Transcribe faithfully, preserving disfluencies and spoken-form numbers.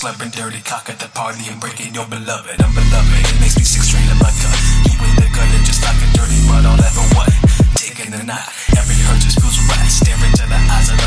slurping dirty cock at the party and breaking your beloved. I'm beloved, it makes me sick straight in my gut. You in the gutter just like a dirty mud, all that for what? Taking the night, every hurt just feels right. Staring to the eyes of